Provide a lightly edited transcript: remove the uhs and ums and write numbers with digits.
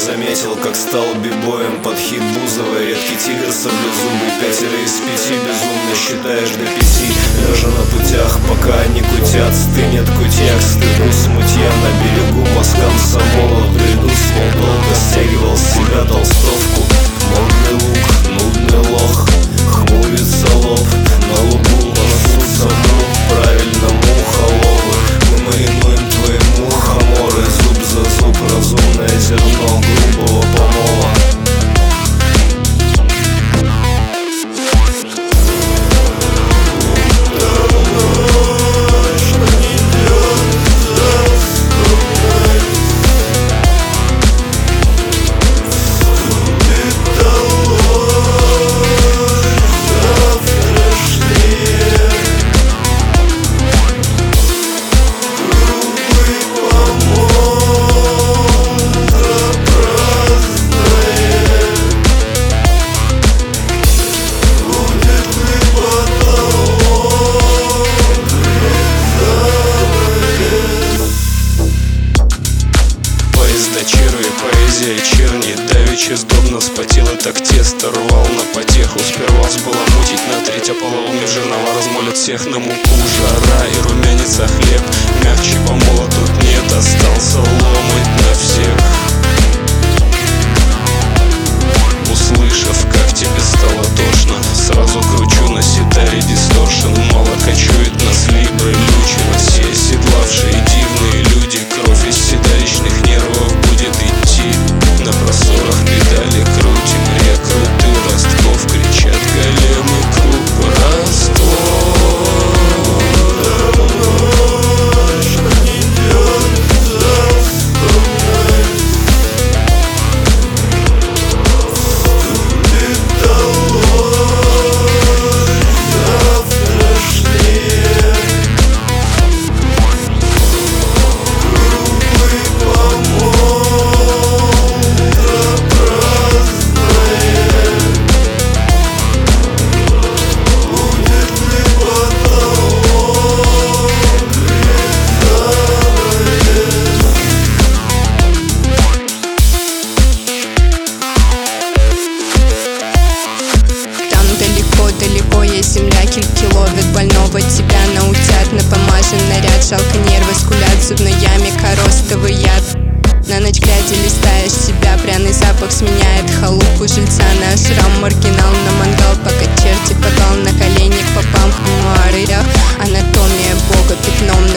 заметил, как стал бибоем под хит Бузова. Редкий тигр саблезубый, 5 из 5 безумно считаешь до 5. Лежа на путях, пока они кутят, стынет кутяк, стыду смутья. На берегу мост комсомола приду, свол долго стягивал с себя толстовку. Модный лук, нудный лох, хмурится лоб, на лугу пасутся мух, правильно мухоловы. Мы маринуем твои мухоморы, зуб за зуб, разумное зерно грубого помола. Черви, поэзия черни, давеча сдобно вспотел и так тесто рвал на потеху. Сперва взбаламутить на треть, а полоумев жернова размолят всех на муку. Жара и румянец, а хлеб мягче помола тут нет, остался ломать на всех. Услышав, как тебе стало тошно, сразу кручу на ситаре дисторшн. Мало кочует нас либры, лючи, все оседлавшие дивные люди. Кровь из седалищных нервов будет идти, на просторах педали крутим. Рекруты ростков кричат, големы круг раствор. Далеко есть земляки, ловят больного тебя наутят. Напомажен наряд, жалко нервы скулят, в зубной яме коростовый яд. На ночь глядя листаешь себя, пряный запах сменяет халупу жильца. Наш шрам маргинал на мангал, пока черти подвал на колени к попам в муарырях. Анатомия бога пятном